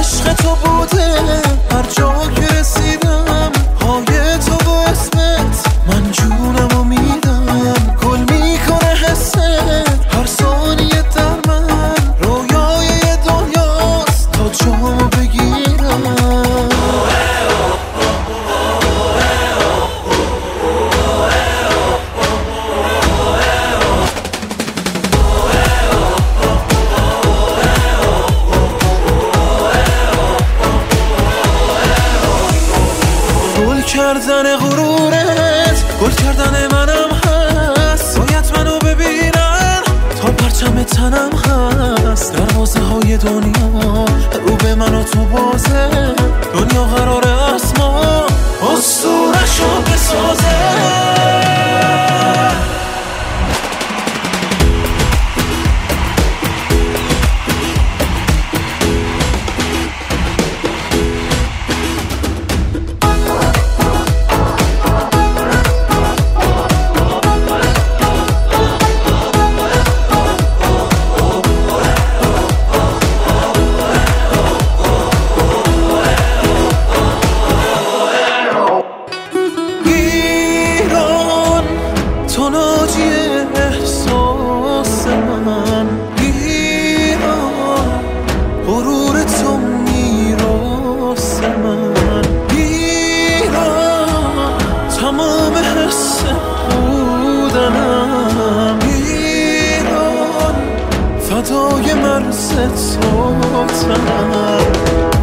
عشق تو بوده هر جا که رسیدم، پای تو و اسمت من جونمو میدم. گل میکنه حست هر ثانیه در من، رویای دنیاست تا جامو بگیرم. گل کردن غرورت، گل کردن منم هست. باید منو ببینن تا پرچم تنم هست. دروازه های دنیا رو به من و تو بازه، دنیا قراره از ما اسطوره‌شو بسازه. تو ناجی احساس من، ایران غرور تو میراث من، ایران تمام حس بودنم، ایران فدای مرز تو تنم.